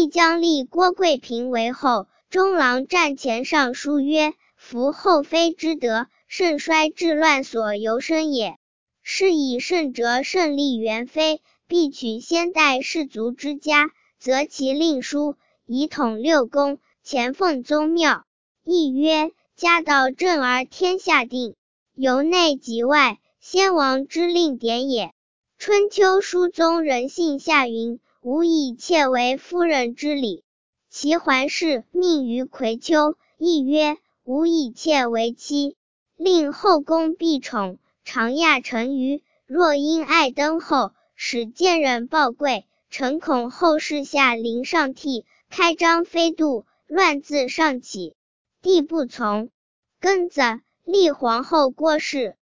帝将立郭贵嫔为后。中郎战前上书曰：夫后妃之德，盛衰治乱所由生也。是以圣哲胜立元妃，必取先代士族之家，择其令书，以统六宫，前奉宗庙。亦曰：家道正而天下定，由内及外，先王之令典也。春秋书宗人信下云：吾以妾为夫人之礼。其桓氏命于葵丘，亦曰：吾以妾为妻，令后宫必宠，常亚臣于。若因爱登后，使贱人报贵，臣恐后世下临上替，开张飞度，乱自上起。帝不从。庚子，立皇后郭氏。